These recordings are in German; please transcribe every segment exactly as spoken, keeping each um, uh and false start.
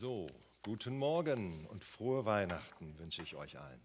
So, guten Morgen und frohe Weihnachten wünsche ich euch allen.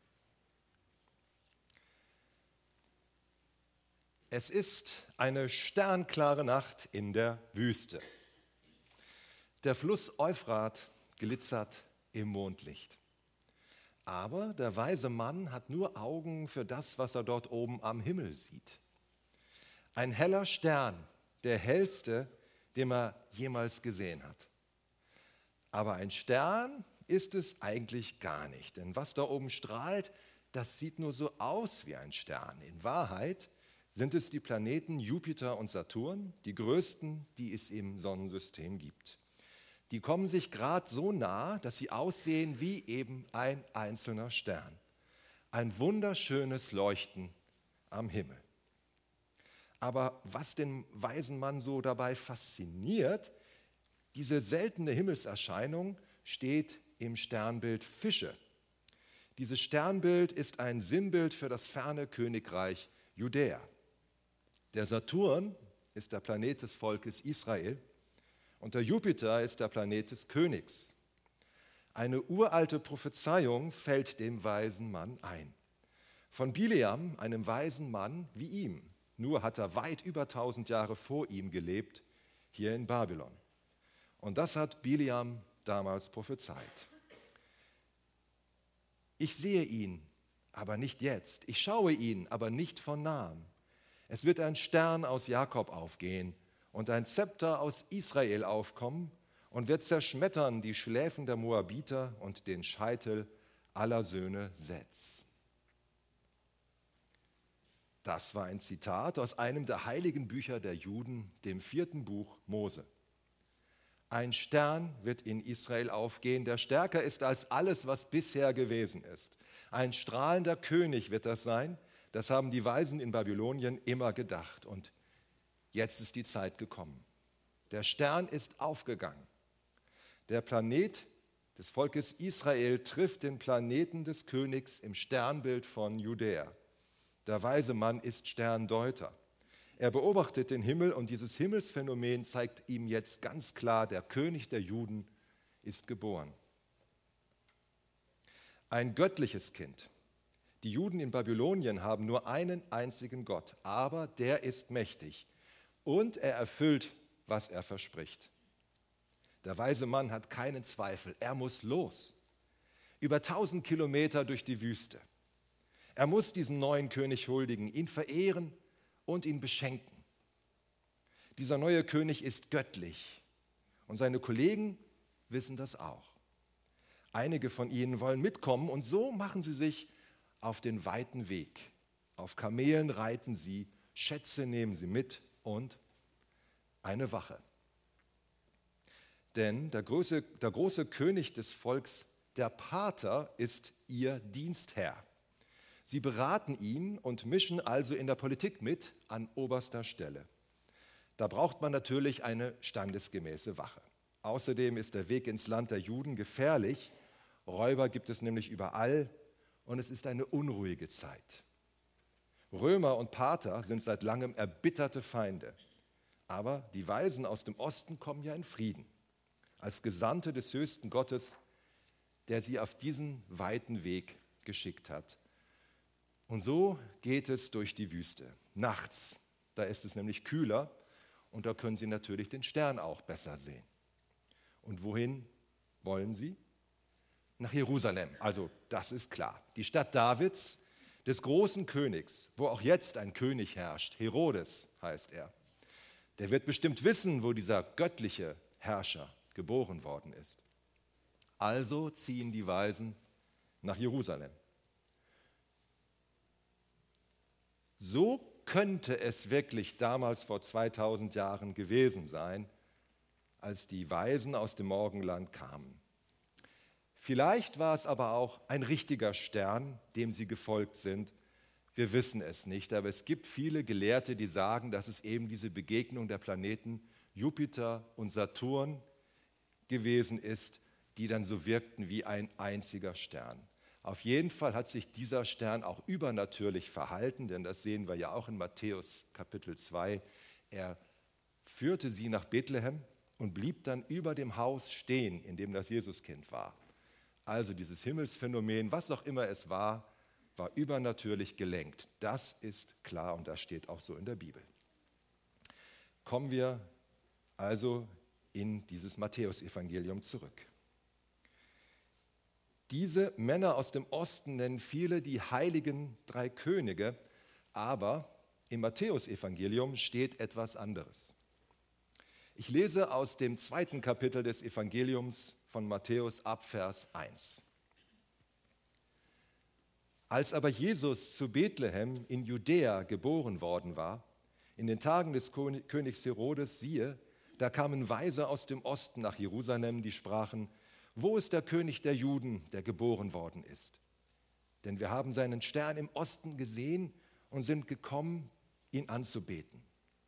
Es ist eine sternklare Nacht in der Wüste. Der Fluss Euphrat glitzert im Mondlicht. Aber der weise Mann hat nur Augen für das, was er dort oben am Himmel sieht. Ein heller Stern, der hellste, den er jemals gesehen hat. Aber ein Stern ist es eigentlich gar nicht, denn was da oben strahlt, das sieht nur so aus wie ein Stern. In Wahrheit sind es die Planeten Jupiter und Saturn, die größten, die es im Sonnensystem gibt. Die kommen sich gerade so nah, dass sie aussehen wie eben ein einzelner Stern. Ein wunderschönes Leuchten am Himmel. Aber was den weisen Mann so dabei fasziniert, diese seltene Himmelserscheinung steht im Sternbild Fische. Dieses Sternbild ist ein Sinnbild für das ferne Königreich Judäa. Der Saturn ist der Planet des Volkes Israel und der Jupiter ist der Planet des Königs. Eine uralte Prophezeiung fällt dem weisen Mann ein. Von Bileam, einem weisen Mann wie ihm, nur hat er weit über tausend Jahre vor ihm gelebt, hier in Babylon. Und das hat Bileam damals prophezeit. Ich sehe ihn, aber nicht jetzt. Ich schaue ihn, aber nicht von nahem. Es wird ein Stern aus Jakob aufgehen und ein Zepter aus Israel aufkommen und wird zerschmettern die Schläfen der Moabiter und den Scheitel aller Söhne Seths. Das war ein Zitat aus einem der heiligen Bücher der Juden, dem vierten Buch Mose. Ein Stern wird in Israel aufgehen, der stärker ist als alles, was bisher gewesen ist. Ein strahlender König wird das sein, das haben die Weisen in Babylonien immer gedacht. Und jetzt ist die Zeit gekommen. Der Stern ist aufgegangen. Der Planet des Volkes Israel trifft den Planeten des Königs im Sternbild von Judäa. Der weise Mann ist Sterndeuter. Er beobachtet den Himmel und dieses Himmelsphänomen zeigt ihm jetzt ganz klar, der König der Juden ist geboren. Ein göttliches Kind. Die Juden in Babylonien haben nur einen einzigen Gott, aber der ist mächtig und er erfüllt, was er verspricht. Der weise Mann hat keinen Zweifel, er muss los. Über tausend Kilometer durch die Wüste. Er muss diesen neuen König huldigen, ihn verehren und ihn beschenken. Dieser neue König ist göttlich und seine Kollegen wissen das auch. Einige von ihnen wollen mitkommen und so machen sie sich auf den weiten Weg. Auf Kamelen reiten sie, Schätze nehmen sie mit und eine Wache. Denn der große, der große König des Volks, der Pater, ist ihr Dienstherr. Sie beraten ihn und mischen also in der Politik mit an oberster Stelle. Da braucht man natürlich eine standesgemäße Wache. Außerdem ist der Weg ins Land der Juden gefährlich. Räuber gibt es nämlich überall und es ist eine unruhige Zeit. Römer und Parther sind seit langem erbitterte Feinde. Aber die Weisen aus dem Osten kommen ja in Frieden, als Gesandte des höchsten Gottes, der sie auf diesen weiten Weg geschickt hat. Und so geht es durch die Wüste. Nachts, da ist es nämlich kühler und da können sie natürlich den Stern auch besser sehen. Und wohin wollen sie? Nach Jerusalem, also das ist klar. Die Stadt Davids, des großen Königs, wo auch jetzt ein König herrscht, Herodes heißt er. Der wird bestimmt wissen, wo dieser göttliche Herrscher geboren worden ist. Also ziehen die Weisen nach Jerusalem. So könnte es wirklich damals vor zweitausend Jahren gewesen sein, als die Weisen aus dem Morgenland kamen. Vielleicht war es aber auch ein richtiger Stern, dem sie gefolgt sind. Wir wissen es nicht, aber es gibt viele Gelehrte, die sagen, dass es eben diese Begegnung der Planeten Jupiter und Saturn gewesen ist, die dann so wirkten wie ein einziger Stern. Auf jeden Fall hat sich dieser Stern auch übernatürlich verhalten, denn das sehen wir ja auch in Matthäus Kapitel zwei. Er führte sie nach Bethlehem und blieb dann über dem Haus stehen, in dem das Jesuskind war. Also dieses Himmelsphänomen, was auch immer es war, war übernatürlich gelenkt. Das ist klar und das steht auch so in der Bibel. Kommen wir also in dieses Matthäusevangelium zurück. Diese Männer aus dem Osten nennen viele die heiligen drei Könige, aber im Matthäusevangelium steht etwas anderes. Ich lese aus dem zweiten Kapitel des Evangeliums von Matthäus ab Vers eins. Als aber Jesus zu Bethlehem in Judäa geboren worden war, in den Tagen des Königs Herodes, siehe, da kamen Weise aus dem Osten nach Jerusalem, die sprachen: Wo ist der König der Juden, der geboren worden ist? Denn wir haben seinen Stern im Osten gesehen und sind gekommen, ihn anzubeten.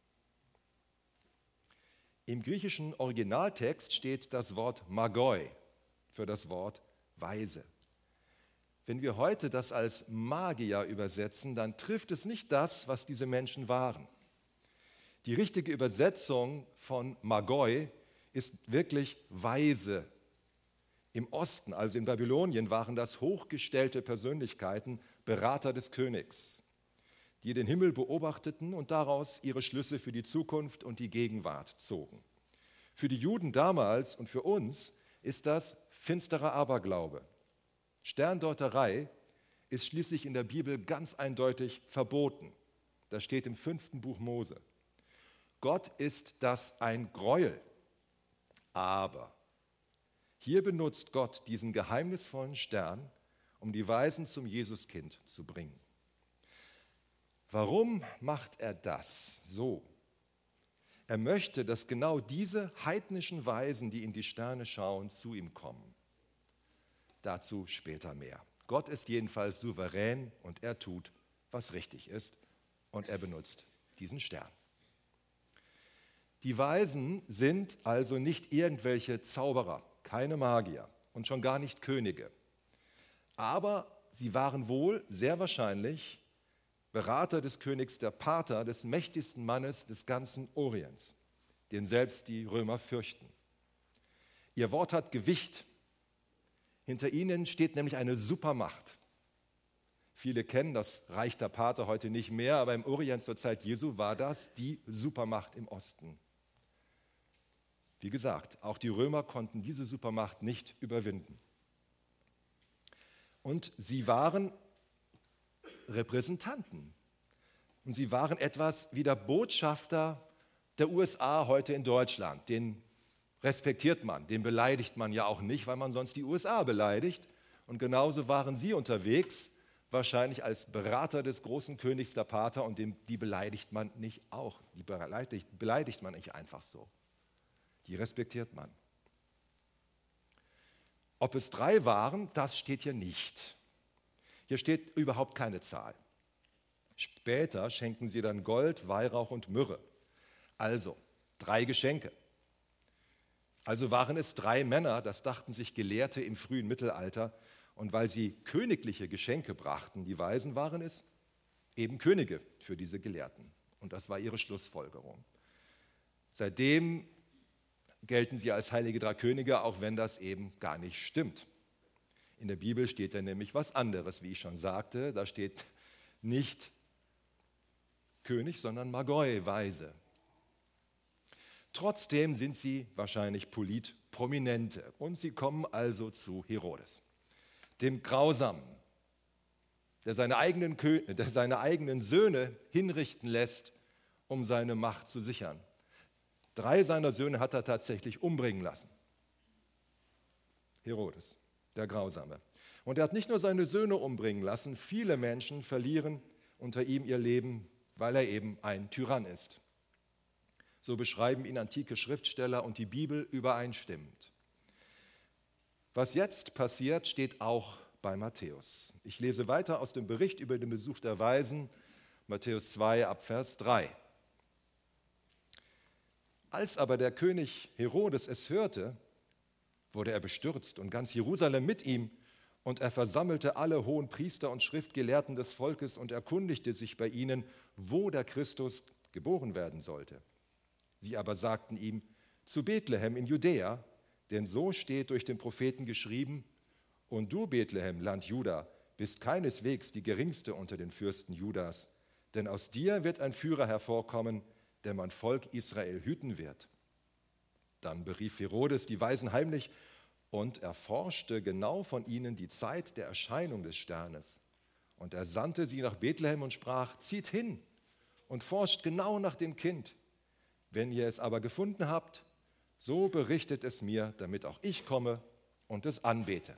Im griechischen Originaltext steht das Wort Magoi für das Wort Weise. Wenn wir heute das als Magier übersetzen, dann trifft es nicht das, was diese Menschen waren. Die richtige Übersetzung von Magoi ist wirklich Weise. Im Osten, also in Babylonien, waren das hochgestellte Persönlichkeiten, Berater des Königs, die den Himmel beobachteten und daraus ihre Schlüsse für die Zukunft und die Gegenwart zogen. Für die Juden damals und für uns ist das finsterer Aberglaube. Sterndeuterei ist schließlich in der Bibel ganz eindeutig verboten. Das steht im fünften Buch Mose. Gott ist das ein Gräuel. Aber hier benutzt Gott diesen geheimnisvollen Stern, um die Weisen zum Jesuskind zu bringen. Warum macht er das so? Er möchte, dass genau diese heidnischen Weisen, die in die Sterne schauen, zu ihm kommen. Dazu später mehr. Gott ist jedenfalls souverän und er tut, was richtig ist, und er benutzt diesen Stern. Die Weisen sind also nicht irgendwelche Zauberer, keine Magier und schon gar nicht Könige. Aber sie waren wohl sehr wahrscheinlich Berater des Königs, der Pater, des mächtigsten Mannes des ganzen Orients, den selbst die Römer fürchten. Ihr Wort hat Gewicht. Hinter ihnen steht nämlich eine Supermacht. Viele kennen das Reich der Pater heute nicht mehr, aber im Orient zur Zeit Jesu war das die Supermacht im Osten. Wie gesagt, auch die Römer konnten diese Supermacht nicht überwinden. Und sie waren Repräsentanten. Und sie waren etwas wie der Botschafter der U S A heute in Deutschland. Den respektiert man, den beleidigt man ja auch nicht, weil man sonst die U S A beleidigt. Und genauso waren sie unterwegs, wahrscheinlich als Berater des großen Königs der Pater, und dem, die beleidigt man nicht auch. Die beleidigt, beleidigt man nicht einfach so. Die respektiert man. Ob es drei waren, das steht hier nicht. Hier steht überhaupt keine Zahl. Später schenken sie dann Gold, Weihrauch und Myrrhe. Also drei Geschenke. Also waren es drei Männer, das dachten sich Gelehrte im frühen Mittelalter. Und weil sie königliche Geschenke brachten, die Weisen, waren es eben Könige für diese Gelehrten. Und das war ihre Schlussfolgerung. Seitdem gelten sie als heilige drei Könige, auch wenn das eben gar nicht stimmt. In der Bibel steht ja nämlich was anderes, wie ich schon sagte. Da steht nicht König, sondern Magoi, Weise. Trotzdem sind sie wahrscheinlich Politprominente und sie kommen also zu Herodes, dem Grausamen, der seine eigenen, Kö- der seine eigenen Söhne hinrichten lässt, um seine Macht zu sichern. Drei seiner Söhne hat er tatsächlich umbringen lassen. Herodes, der Grausame. Und er hat nicht nur seine Söhne umbringen lassen, viele Menschen verlieren unter ihm ihr Leben, weil er eben ein Tyrann ist. So beschreiben ihn antike Schriftsteller und die Bibel übereinstimmend. Was jetzt passiert, steht auch bei Matthäus. Ich lese weiter aus dem Bericht über den Besuch der Weisen, Matthäus zwei ab Vers drei. Als aber der König Herodes es hörte, wurde er bestürzt und ganz Jerusalem mit ihm, und er versammelte alle hohen Priester und Schriftgelehrten des Volkes und erkundigte sich bei ihnen, wo der Christus geboren werden sollte. Sie aber sagten ihm: zu Bethlehem in Judäa, denn so steht durch den Propheten geschrieben, und du, Bethlehem, Land Juda, bist keineswegs die geringste unter den Fürsten Judas, denn aus dir wird ein Führer hervorkommen, der mein Volk Israel hüten wird. Dann berief Herodes die Weisen heimlich und erforschte genau von ihnen die Zeit der Erscheinung des Sternes. Und er sandte sie nach Bethlehem und sprach, zieht hin und forscht genau nach dem Kind. Wenn ihr es aber gefunden habt, so berichtet es mir, damit auch ich komme und es anbete.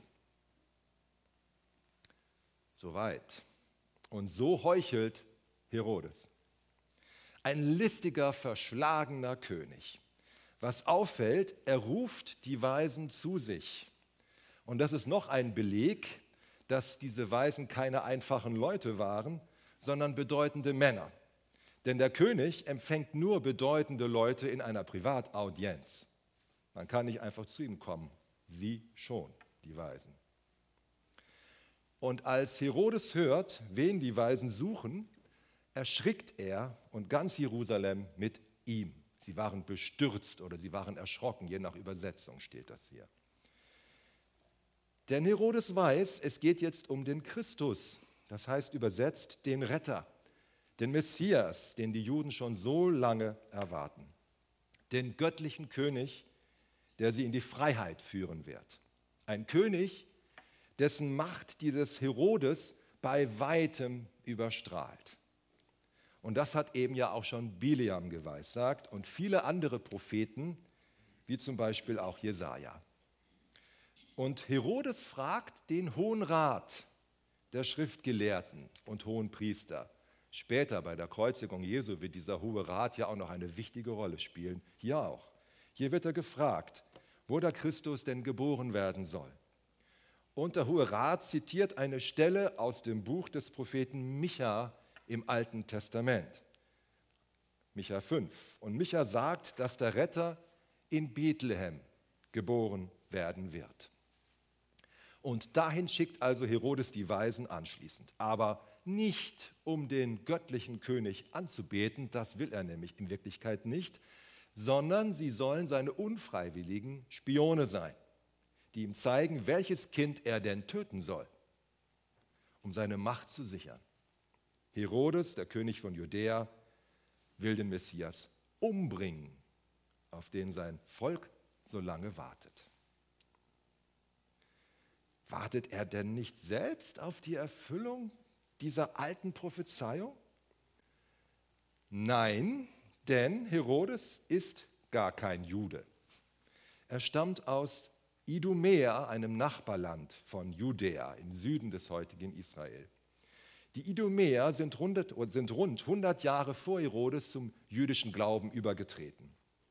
Soweit. Und so heuchelt Herodes. Ein listiger, verschlagener König. Was auffällt, er ruft die Weisen zu sich. Und das ist noch ein Beleg, dass diese Weisen keine einfachen Leute waren, sondern bedeutende Männer. Denn der König empfängt nur bedeutende Leute in einer Privataudienz. Man kann nicht einfach zu ihm kommen, sie schon, die Weisen. Und als Herodes hört, wen die Weisen suchen, erschrickt er und ganz Jerusalem mit ihm. Sie waren bestürzt oder sie waren erschrocken, je nach Übersetzung steht das hier. Denn Herodes weiß, es geht jetzt um den Christus, das heißt übersetzt den Retter, den Messias, den die Juden schon so lange erwarten, den göttlichen König, der sie in die Freiheit führen wird. Ein König, dessen Macht die des Herodes bei weitem überstrahlt. Und das hat eben ja auch schon Bileam geweissagt und viele andere Propheten, wie zum Beispiel auch Jesaja. Und Herodes fragt den Hohen Rat der Schriftgelehrten und Hohenpriester. Später bei der Kreuzigung Jesu wird dieser Hohe Rat ja auch noch eine wichtige Rolle spielen. Hier auch. Hier wird er gefragt, wo der Christus denn geboren werden soll. Und der Hohe Rat zitiert eine Stelle aus dem Buch des Propheten Micha im Alten Testament. Micha fünf. Und Micha sagt, dass der Retter in Bethlehem geboren werden wird. Und dahin schickt also Herodes die Weisen anschließend. Aber nicht, um den göttlichen König anzubeten, das will er nämlich in Wirklichkeit nicht, sondern sie sollen seine unfreiwilligen Spione sein, die ihm zeigen, welches Kind er denn töten soll, um seine Macht zu sichern. Herodes, der König von Judäa, will den Messias umbringen, auf den sein Volk so lange wartet. Wartet er denn nicht selbst auf die Erfüllung dieser alten Prophezeiung? Nein, denn Herodes ist gar kein Jude. Er stammt aus Idumea, einem Nachbarland von Judäa im Süden des heutigen Israel. Die Idumäer sind rund, sind rund hundert Jahre vor Herodes zum jüdischen Glauben übergetreten.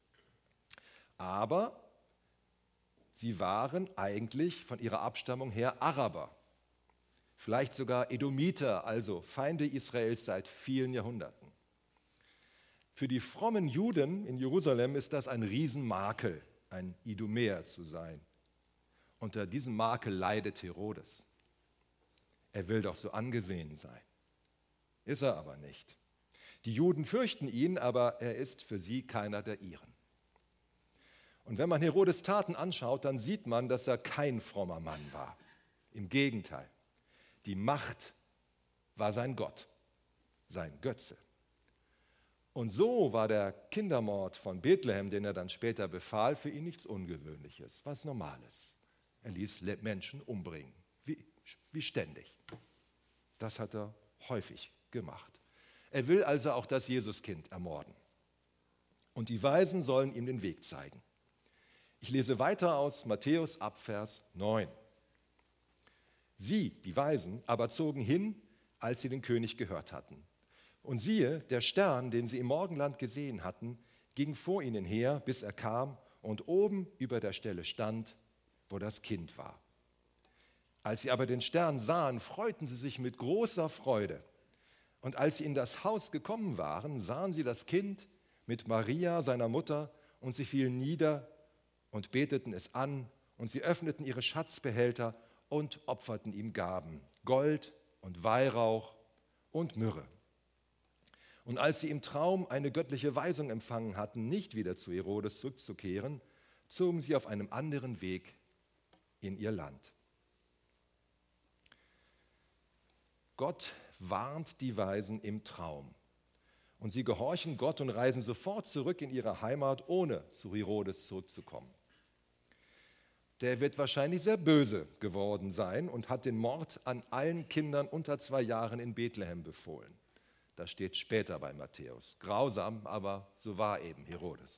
Aber sie waren eigentlich von ihrer Abstammung her Araber, vielleicht sogar Edomiter, also Feinde Israels seit vielen Jahrhunderten. Für die frommen Juden in Jerusalem ist das ein Riesenmakel, ein Idumäer zu sein. Unter diesem Makel leidet Herodes. Er will doch so angesehen sein. Ist er aber nicht. Die Juden fürchten ihn, aber er ist für sie keiner der ihren. Und wenn man Herodes Taten anschaut, dann sieht man, dass er kein frommer Mann war. Im Gegenteil, die Macht war sein Gott, sein Götze. Und so war der Kindermord von Bethlehem, den er dann später befahl, für ihn nichts Ungewöhnliches, was Normales. Er ließ Menschen umbringen, wie, wie ständig. Das hat er häufig gemacht. Er will also auch das Jesuskind ermorden. Und die Weisen sollen ihm den Weg zeigen. Ich lese weiter aus Matthäus ab Vers neun. Sie, die Weisen, aber zogen hin, als sie den König gehört hatten. Und siehe, der Stern, den sie im Morgenland gesehen hatten, ging vor ihnen her, bis er kam und oben über der Stelle stand, wo das Kind war. Als sie aber den Stern sahen, freuten sie sich mit großer Freude. Und als sie in das Haus gekommen waren, sahen sie das Kind mit Maria, seiner Mutter, und sie fielen nieder und beteten es an, und sie öffneten ihre Schatzbehälter und opferten ihm Gaben, Gold und Weihrauch und Myrrhe. Und als sie im Traum eine göttliche Weisung empfangen hatten, nicht wieder zu Herodes zurückzukehren, zogen sie auf einem anderen Weg in ihr Land. Gott warnt die Weisen im Traum. Und sie gehorchen Gott und reisen sofort zurück in ihre Heimat, ohne zu Herodes zurückzukommen. Der wird wahrscheinlich sehr böse geworden sein und hat den Mord an allen Kindern unter zwei Jahren in Bethlehem befohlen. Das steht später bei Matthäus. Grausam, aber so war eben Herodes.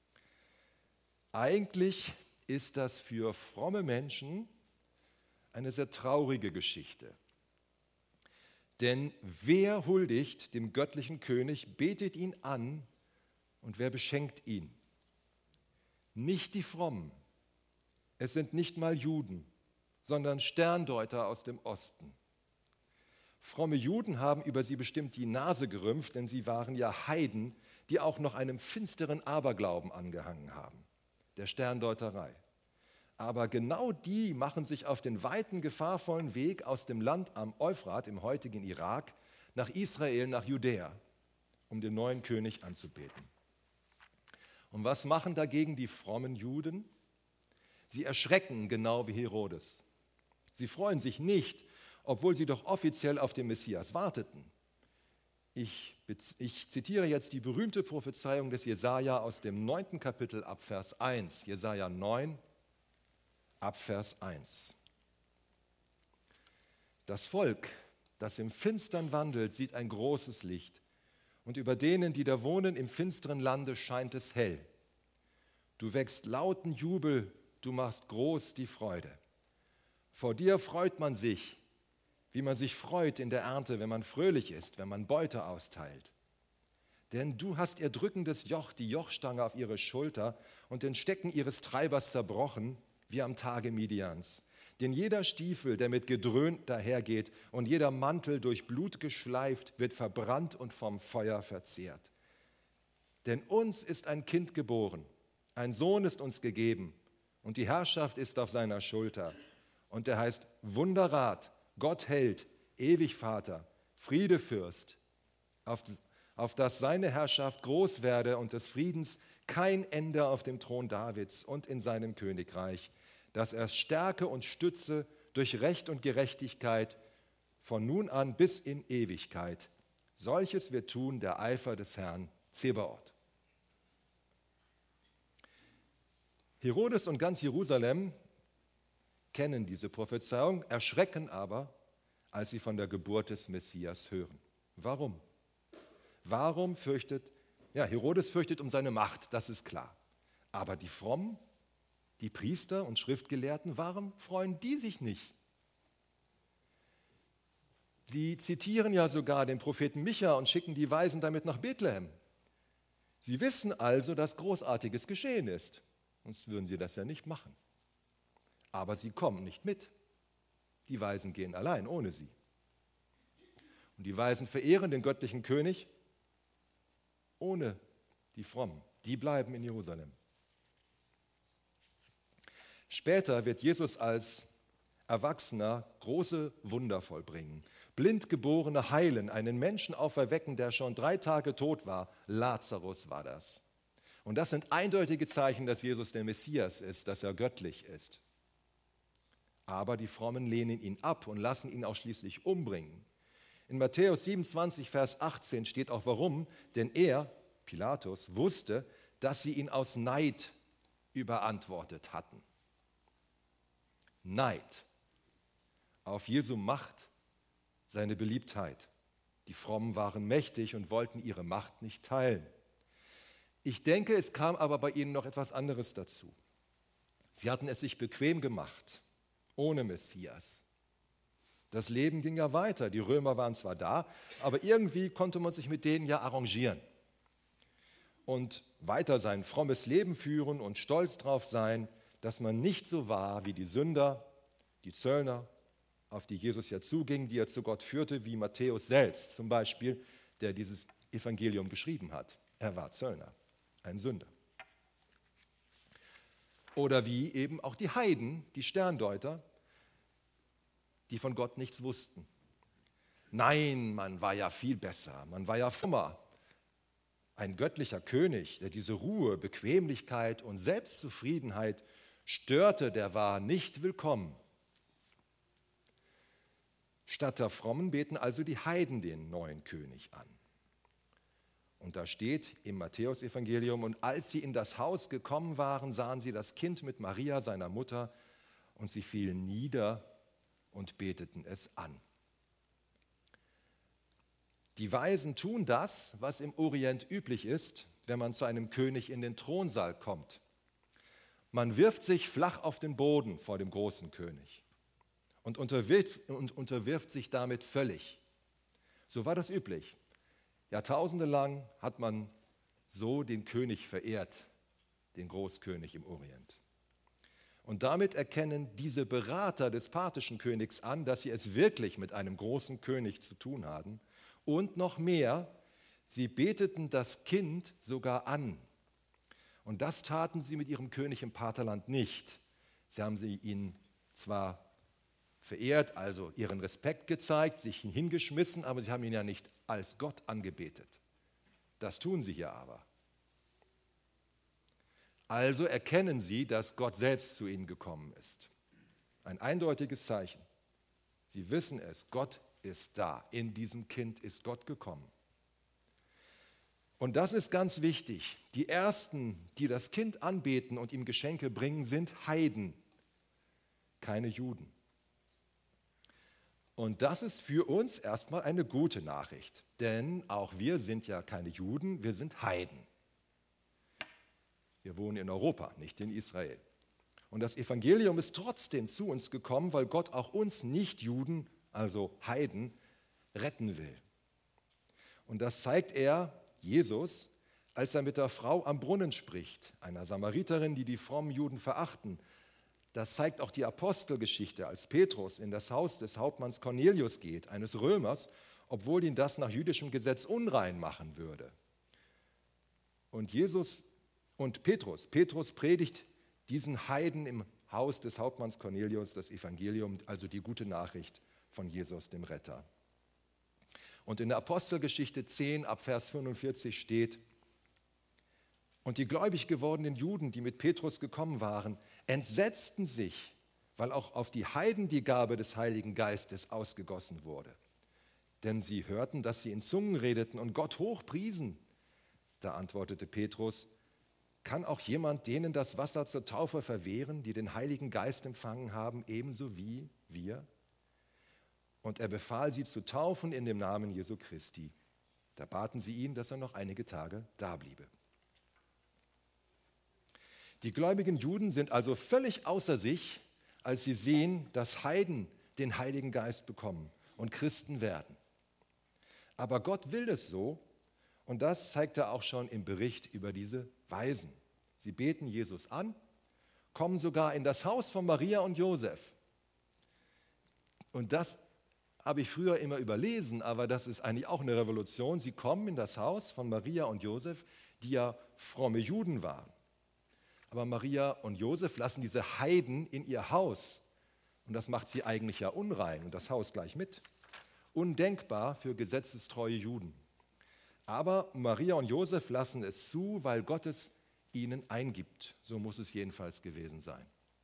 Eigentlich ist das für fromme Menschen eine sehr traurige Geschichte. Denn wer huldigt dem göttlichen König, betet ihn an und wer beschenkt ihn? Nicht die Frommen. Es sind nicht mal Juden, sondern Sterndeuter aus dem Osten. Fromme Juden haben über sie bestimmt die Nase gerümpft, denn sie waren ja Heiden, die auch noch einem finsteren Aberglauben angehangen haben, der Sterndeuterei. Aber genau die machen sich auf den weiten, gefahrvollen Weg aus dem Land am Euphrat, im heutigen Irak, nach Israel, nach Judäa, um den neuen König anzubeten. Und was machen dagegen die frommen Juden? Sie erschrecken genau wie Herodes. Sie freuen sich nicht, obwohl sie doch offiziell auf den Messias warteten. Ich, ich zitiere jetzt die berühmte Prophezeiung des Jesaja aus dem neunten Kapitel ab Vers eins. Jesaja neun, ab Vers eins. Das Volk, das im Finstern wandelt, sieht ein großes Licht. Und über denen, die da wohnen im finsteren Lande, scheint es hell. Du wächst lauten Jubel, du machst groß die Freude. Vor dir freut man sich, wie man sich freut in der Ernte, wenn man fröhlich ist, wenn man Beute austeilt. Denn du hast ihr drückendes Joch, die Jochstange auf ihre Schulter und den Stecken ihres Treibers zerbrochen, wie am Tage Midians. Denn jeder Stiefel, der mit Gedröhn dahergeht und jeder Mantel durch Blut geschleift, wird verbrannt und vom Feuer verzehrt. Denn uns ist ein Kind geboren, ein Sohn ist uns gegeben und die Herrschaft ist auf seiner Schulter. Und er heißt Wunderrat, Gott Held, ewig Vater, Friedefürst, auf, auf dass seine Herrschaft groß werde und des Friedens kein Ende auf dem Thron Davids und in seinem Königreich, dass er stärke und stütze durch Recht und Gerechtigkeit von nun an bis in Ewigkeit. Solches wird tun der Eifer des Herrn Zebaoth. Herodes und ganz Jerusalem kennen diese Prophezeiung, erschrecken aber, als sie von der Geburt des Messias hören. Warum? Warum fürchtet, ja, Herodes fürchtet um seine Macht, das ist klar. Aber die Frommen, die Priester und Schriftgelehrten, warum freuen die sich nicht? Sie zitieren ja sogar den Propheten Micha und schicken die Weisen damit nach Bethlehem. Sie wissen also, dass Großartiges geschehen ist, sonst würden sie das ja nicht machen. Aber sie kommen nicht mit. Die Weisen gehen allein, ohne sie. Und die Weisen verehren den göttlichen König ohne die Frommen. Die bleiben in Jerusalem. Später wird Jesus als Erwachsener große Wunder vollbringen. Blindgeborene heilen, einen Menschen auferwecken, der schon drei Tage tot war. Lazarus war das. Und das sind eindeutige Zeichen, dass Jesus der Messias ist, dass er göttlich ist. Aber die Frommen lehnen ihn ab und lassen ihn auch schließlich umbringen. In Matthäus siebenundzwanzig, Vers achtzehn steht auch warum, denn er, Pilatus, wusste, dass sie ihn aus Neid überantwortet hatten. Neid auf Jesu Macht, seine Beliebtheit. Die Frommen waren mächtig und wollten ihre Macht nicht teilen. Ich denke, es kam aber bei ihnen noch etwas anderes dazu. Sie hatten es sich bequem gemacht, ohne Messias. Das Leben ging ja weiter. Die Römer waren zwar da, aber irgendwie konnte man sich mit denen ja arrangieren. Und weiter sein frommes Leben führen und stolz drauf sein, dass man nicht so war wie die Sünder, die Zöllner, auf die Jesus ja zuging, die er zu Gott führte, wie Matthäus selbst zum Beispiel, der dieses Evangelium geschrieben hat. Er war Zöllner, ein Sünder. Oder wie eben auch die Heiden, die Sterndeuter, die von Gott nichts wussten. Nein, man war ja viel besser, man war ja frommer. ein göttlicher König, der diese Ruhe, Bequemlichkeit und Selbstzufriedenheit störte, der war nicht willkommen. Statt der Frommen beten also die Heiden den neuen König an. Und da steht im Matthäusevangelium: Und als sie in das Haus gekommen waren, sahen sie das Kind mit Maria, seiner Mutter, und sie fielen nieder und beteten es an. Die Weisen tun das, was im Orient üblich ist, wenn man zu einem König in den Thronsaal kommt. Man wirft sich flach auf den Boden vor dem großen König und unterwirft, und unterwirft sich damit völlig. So war das üblich. Jahrtausende lang hat man so den König verehrt, den Großkönig im Orient. Und damit erkennen diese Berater des parthischen Königs an, dass sie es wirklich mit einem großen König zu tun haben. Und noch mehr, sie beteten das Kind sogar an. Und das taten sie mit ihrem König im Partherland nicht. Sie haben sie ihn zwar verehrt, also ihren Respekt gezeigt, sich hingeschmissen, aber sie haben ihn ja nicht als Gott angebetet. Das tun sie hier aber. Also erkennen sie, dass Gott selbst zu ihnen gekommen ist. Ein eindeutiges Zeichen. Sie wissen es, Gott ist da. In diesem Kind ist Gott gekommen. Und das ist ganz wichtig. Die Ersten, die das Kind anbeten und ihm Geschenke bringen, sind Heiden, keine Juden. Und das ist für uns erstmal eine gute Nachricht, denn auch wir sind ja keine Juden, wir sind Heiden. Wir wohnen in Europa, nicht in Israel. Und das Evangelium ist trotzdem zu uns gekommen, weil Gott auch uns Nicht-Juden, also Heiden, retten will. Und das zeigt er, Jesus, als er mit der Frau am Brunnen spricht, einer Samariterin, die die frommen Juden verachten. Das zeigt auch die Apostelgeschichte, als Petrus in das Haus des Hauptmanns Cornelius geht, eines Römers, obwohl ihn das nach jüdischem Gesetz unrein machen würde. Und Jesus und Petrus, Petrus predigt diesen Heiden im Haus des Hauptmanns Cornelius das Evangelium, also die gute Nachricht von Jesus, dem Retter. Und in der Apostelgeschichte zehn ab Vers fünfundvierzig steht: Und die gläubig gewordenen Juden, die mit Petrus gekommen waren, entsetzten sich, weil auch auf die Heiden die Gabe des Heiligen Geistes ausgegossen wurde. Denn sie hörten, dass sie in Zungen redeten und Gott hochpriesen. Da antwortete Petrus: Kann auch jemand denen das Wasser zur Taufe verwehren, die den Heiligen Geist empfangen haben, ebenso wie wir? Und er befahl sie zu taufen in dem Namen Jesu Christi. Da baten sie ihn, dass er noch einige Tage dabliebe. Die gläubigen Juden sind also völlig außer sich, als sie sehen, dass Heiden den Heiligen Geist bekommen und Christen werden. Aber Gott will es so, und das zeigt er auch schon im Bericht über diese Weisen. Sie beten Jesus an, kommen sogar in das Haus von Maria und Josef. Und das habe ich früher immer überlesen, aber das ist eigentlich auch eine Revolution. Sie kommen in das Haus von Maria und Josef, die ja fromme Juden waren. Aber Maria und Josef lassen diese Heiden in ihr Haus. Und das macht sie eigentlich ja unrein und das Haus gleich mit. Undenkbar für gesetzestreue Juden. Aber Maria und Josef lassen es zu, weil Gott es ihnen eingibt. So muss es jedenfalls gewesen sein.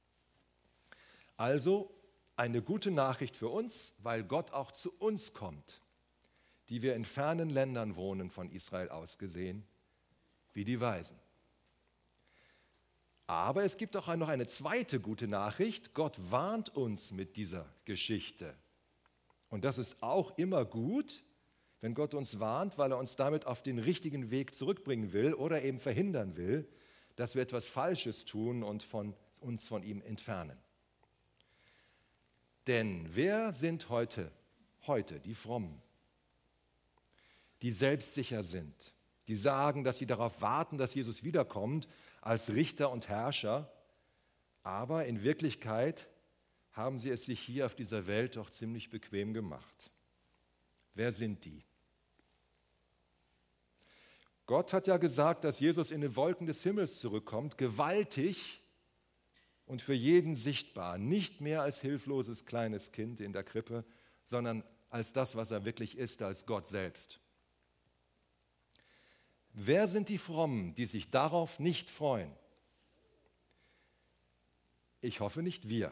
Also eine gute Nachricht für uns, weil Gott auch zu uns kommt, die wir in fernen Ländern wohnen, von Israel aus gesehen, wie die Weisen. Aber es gibt auch noch eine zweite gute Nachricht. Gott warnt uns mit dieser Geschichte. Und das ist auch immer gut, wenn Gott uns warnt, weil er uns damit auf den richtigen Weg zurückbringen will oder eben verhindern will, dass wir etwas Falsches tun und von, uns von ihm entfernen. Denn wer sind heute, heute die Frommen, die selbstsicher sind, die sagen, dass sie darauf warten, dass Jesus wiederkommt als Richter und Herrscher, aber in Wirklichkeit haben sie es sich hier auf dieser Welt doch ziemlich bequem gemacht. Wer sind die? Gott hat ja gesagt, dass Jesus in den Wolken des Himmels zurückkommt, gewaltig und für jeden sichtbar, nicht mehr als hilfloses kleines Kind in der Krippe, sondern als das, was er wirklich ist, als Gott selbst. wer sind die Frommen, die sich darauf nicht freuen? Ich hoffe nicht wir.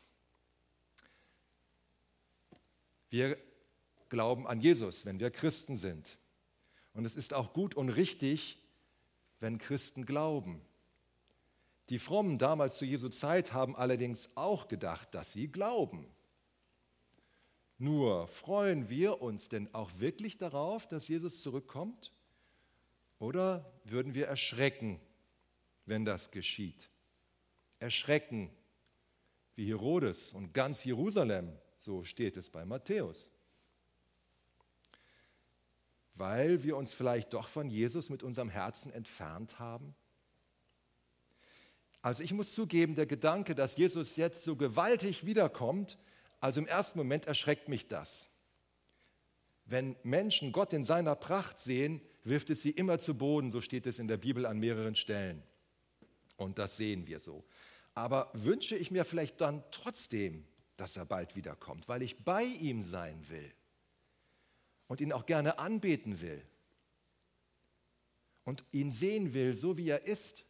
Wir glauben an Jesus, wenn wir Christen sind. Und es ist auch gut und richtig, wenn Christen glauben. Die Frommen damals zu Jesu Zeit haben allerdings auch gedacht, dass sie glauben. Nur freuen wir uns denn auch wirklich darauf, dass Jesus zurückkommt? Oder würden wir erschrecken, wenn das geschieht? Erschrecken wie Herodes und ganz Jerusalem, so steht es bei Matthäus. Weil wir uns vielleicht doch von Jesus mit unserem Herzen entfernt haben? Also ich muss zugeben, der Gedanke, dass Jesus jetzt so gewaltig wiederkommt, also im ersten Moment erschreckt mich das. Wenn Menschen Gott in seiner Pracht sehen, wirft es sie immer zu Boden, so steht es in der Bibel an mehreren Stellen. Und das sehen wir so. Aber wünsche ich mir vielleicht dann trotzdem, dass er bald wiederkommt, weil ich bei ihm sein will und ihn auch gerne anbeten will und ihn sehen will, so wie er ist.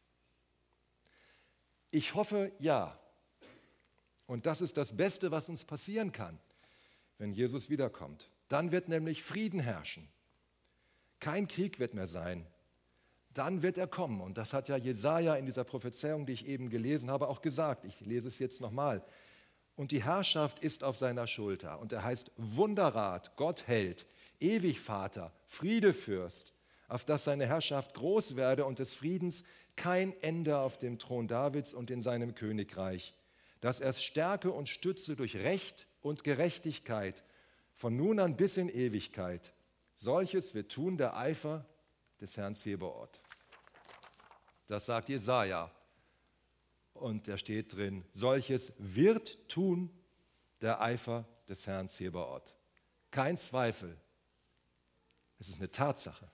Ich hoffe, ja. Und das ist das Beste, was uns passieren kann, wenn Jesus wiederkommt. Dann wird nämlich Frieden herrschen. Kein Krieg wird mehr sein. Dann wird er kommen. Und das hat ja Jesaja in dieser Prophezeiung, die ich eben gelesen habe, auch gesagt. Ich lese es jetzt nochmal. Und die Herrschaft ist auf seiner Schulter. Und er heißt Wunderrat, Gott Held, ewig Vater, Friedefürst, auf dass seine Herrschaft groß werde und des Friedens kein Ende auf dem Thron Davids und in seinem Königreich, dass er es stärke und stütze durch Recht und Gerechtigkeit von nun an bis in Ewigkeit. Solches wird tun der Eifer des Herrn Zebaoth. Das sagt Jesaja. Und da steht drin, solches wird tun der Eifer des Herrn Zebaoth. Kein Zweifel. Es ist eine Tatsache.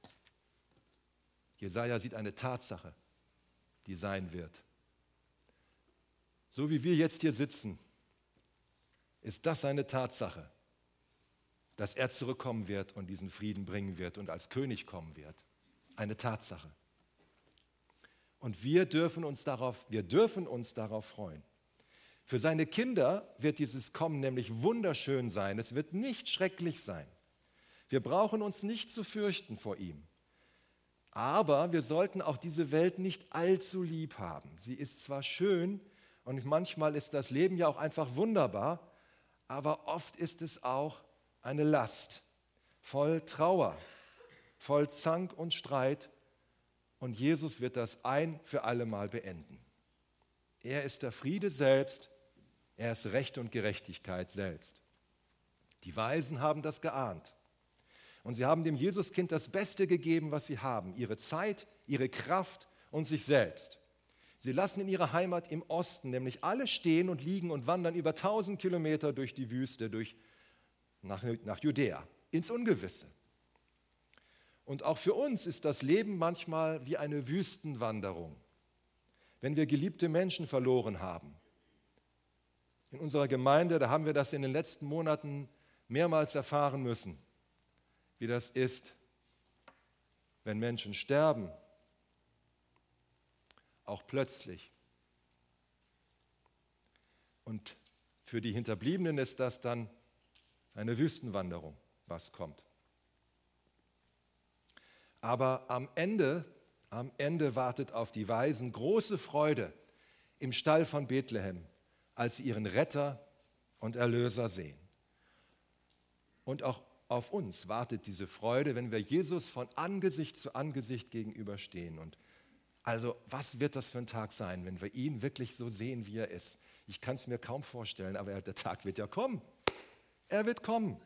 Jesaja sieht eine Tatsache, die sein wird. So wie wir jetzt hier sitzen, ist das eine Tatsache, dass er zurückkommen wird und diesen Frieden bringen wird und als König kommen wird. Eine Tatsache. Und wir dürfen uns darauf, wir dürfen uns darauf freuen. Für seine Kinder wird dieses Kommen nämlich wunderschön sein. Es wird nicht schrecklich sein. Wir brauchen uns nicht zu fürchten vor ihm. Aber wir sollten auch diese Welt nicht allzu lieb haben. Sie ist zwar schön und manchmal ist das Leben ja auch einfach wunderbar, aber oft ist es auch eine Last, voll Trauer, voll Zank und Streit. Und Jesus wird das ein für alle Mal beenden. Er ist der Friede selbst, er ist Recht und Gerechtigkeit selbst. Die Weisen haben das geahnt. Und sie haben dem Jesuskind das Beste gegeben, was sie haben, ihre Zeit, ihre Kraft und sich selbst. Sie lassen in ihrer Heimat im Osten nämlich alle stehen und liegen und wandern über tausend Kilometer durch die Wüste, durch, nach, nach Judäa, ins Ungewisse. Und auch für uns ist das Leben manchmal wie eine Wüstenwanderung, wenn wir geliebte Menschen verloren haben. In unserer Gemeinde, da haben wir das in den letzten Monaten mehrmals erfahren müssen, wie das ist, wenn Menschen sterben, auch plötzlich. Und für die Hinterbliebenen ist das dann eine Wüstenwanderung, was kommt. Aber am Ende, am Ende wartet auf die Weisen große Freude im Stall von Bethlehem, als sie ihren Retter und Erlöser sehen. Und auch auf uns wartet diese Freude, wenn wir Jesus von Angesicht zu Angesicht gegenüberstehen. Und also, was wird das für ein Tag sein, wenn wir ihn wirklich so sehen, wie er ist? Ich kann es mir kaum vorstellen, aber der Tag wird ja kommen. Er wird kommen.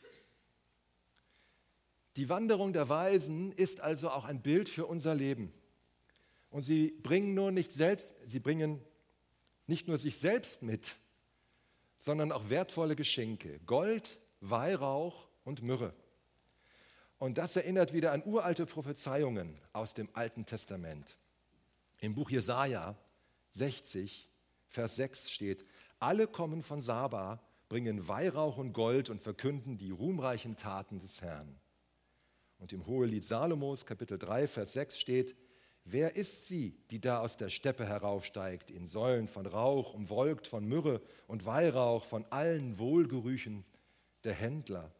Die Wanderung der Weisen ist also auch ein Bild für unser Leben. Und sie bringen nur nicht selbst, sie bringen nicht nur sich selbst mit, sondern auch wertvolle Geschenke: Gold, Weihrauch und Myrrhe. Und das erinnert wieder an uralte Prophezeiungen aus dem Alten Testament. Im Buch Jesaja sechzig, Vers sechs steht: Alle kommen von Saba, bringen Weihrauch und Gold und verkünden die ruhmreichen Taten des Herrn. Und im Hohelied Salomos, Kapitel drei, Vers sechs steht: Wer ist sie, die da aus der Steppe heraufsteigt, in Säulen von Rauch, umwolkt von Myrrhe und Weihrauch, von allen Wohlgerüchen der Händler?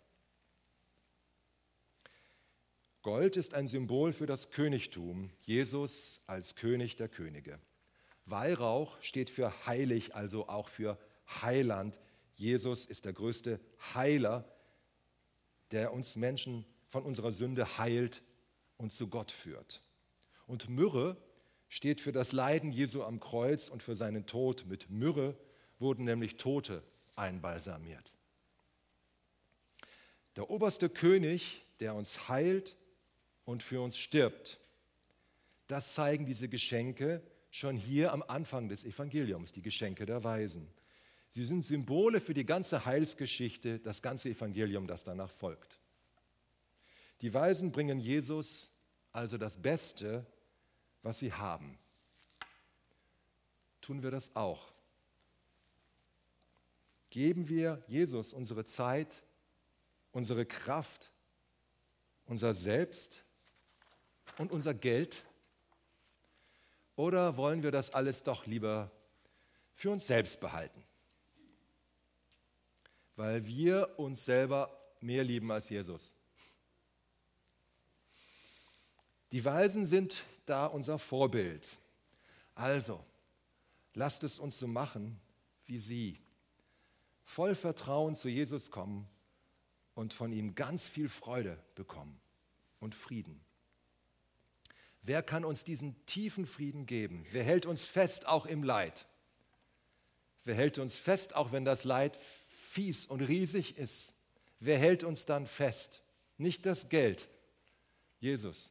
Gold ist ein Symbol für das Königtum, Jesus als König der Könige. Weihrauch steht für heilig, also auch für Heiland. Jesus ist der größte Heiler, der uns Menschen von unserer Sünde heilt und zu Gott führt. Und Myrrhe steht für das Leiden Jesu am Kreuz und für seinen Tod. Mit Myrrhe wurden nämlich Tote einbalsamiert. Der oberste König, der uns heilt und für uns stirbt, das zeigen diese Geschenke schon hier am Anfang des Evangeliums, die Geschenke der Weisen. Sie sind Symbole für die ganze Heilsgeschichte, das ganze Evangelium, das danach folgt. Die Weisen bringen Jesus also das Beste, was sie haben. Tun wir das auch? Geben wir Jesus unsere Zeit, unsere Kraft, unser Selbst und unser Geld? Oder wollen wir das alles doch lieber für uns selbst behalten? Weil wir uns selber mehr lieben als Jesus. Die Weisen sind da unser Vorbild. Also, lasst es uns so machen wie sie. Voll Vertrauen zu Jesus kommen und von ihm ganz viel Freude bekommen und Frieden. Wer kann uns diesen tiefen Frieden geben? Wer hält uns fest, auch im Leid? Wer hält uns fest, auch wenn das Leid fies und riesig ist? Wer hält uns dann fest? Nicht das Geld, Jesus.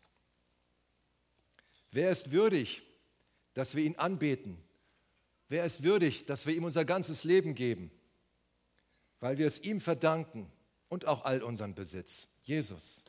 Wer ist würdig, dass wir ihn anbeten? Wer ist würdig, dass wir ihm unser ganzes Leben geben? Weil wir es ihm verdanken und auch all unseren Besitz. Jesus.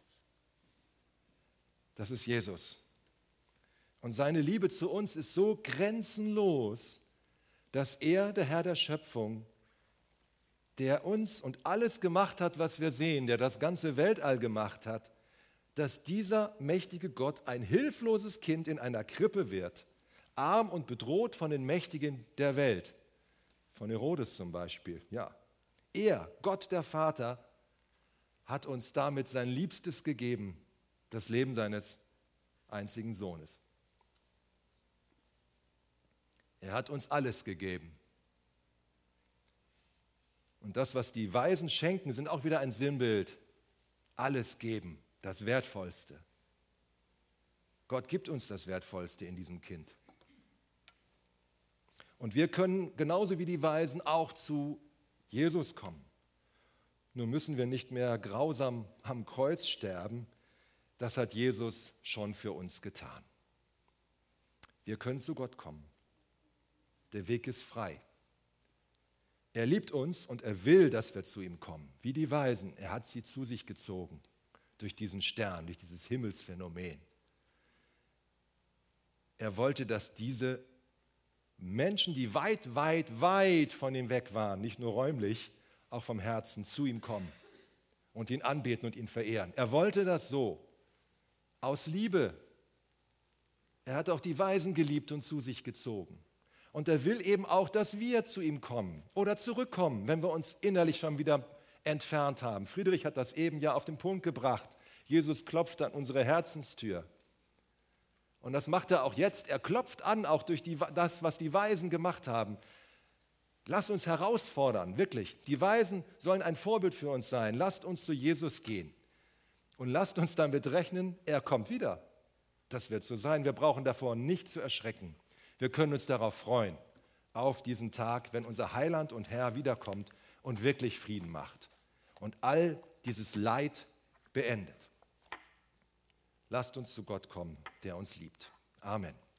Das ist Jesus. Und seine Liebe zu uns ist so grenzenlos, dass er, der Herr der Schöpfung, der uns und alles gemacht hat, was wir sehen, der das ganze Weltall gemacht hat, dass dieser mächtige Gott ein hilfloses Kind in einer Krippe wird, arm und bedroht von den Mächtigen der Welt, von Herodes zum Beispiel. Ja, er, Gott der Vater, hat uns damit sein Liebstes gegeben, das Leben seines einzigen Sohnes. Er hat uns alles gegeben. Und das, was die Weisen schenken, sind auch wieder ein Sinnbild. Alles geben. Das Wertvollste. Gott gibt uns das Wertvollste in diesem Kind. Und wir können genauso wie die Weisen auch zu Jesus kommen. Nur müssen wir nicht mehr grausam am Kreuz sterben. Das hat Jesus schon für uns getan. Wir können zu Gott kommen. Der Weg ist frei. Er liebt uns und er will, dass wir zu ihm kommen. Wie die Weisen. Er hat sie zu sich gezogen. Durch diesen Stern, durch dieses Himmelsphänomen. Er wollte, dass diese Menschen, die weit, weit, weit von ihm weg waren, nicht nur räumlich, auch vom Herzen zu ihm kommen und ihn anbeten und ihn verehren. Er wollte das so, aus Liebe. Er hat auch die Weisen geliebt und zu sich gezogen. Und er will eben auch, dass wir zu ihm kommen oder zurückkommen, wenn wir uns innerlich schon wieder entfernt haben. Friedrich hat das eben ja auf den Punkt gebracht. Jesus klopft an unsere Herzenstür. Und das macht er auch jetzt. Er klopft an, auch durch die, das, was die Weisen gemacht haben. Lass uns herausfordern, wirklich. Die Weisen sollen ein Vorbild für uns sein. Lasst uns zu Jesus gehen. Und lasst uns damit rechnen, er kommt wieder. Das wird so sein. Wir brauchen davor nicht zu erschrecken. Wir können uns darauf freuen, auf diesen Tag, wenn unser Heiland und Herr wiederkommt und wirklich Frieden macht und all dieses Leid beendet. Lasst uns zu Gott kommen, der uns liebt. Amen.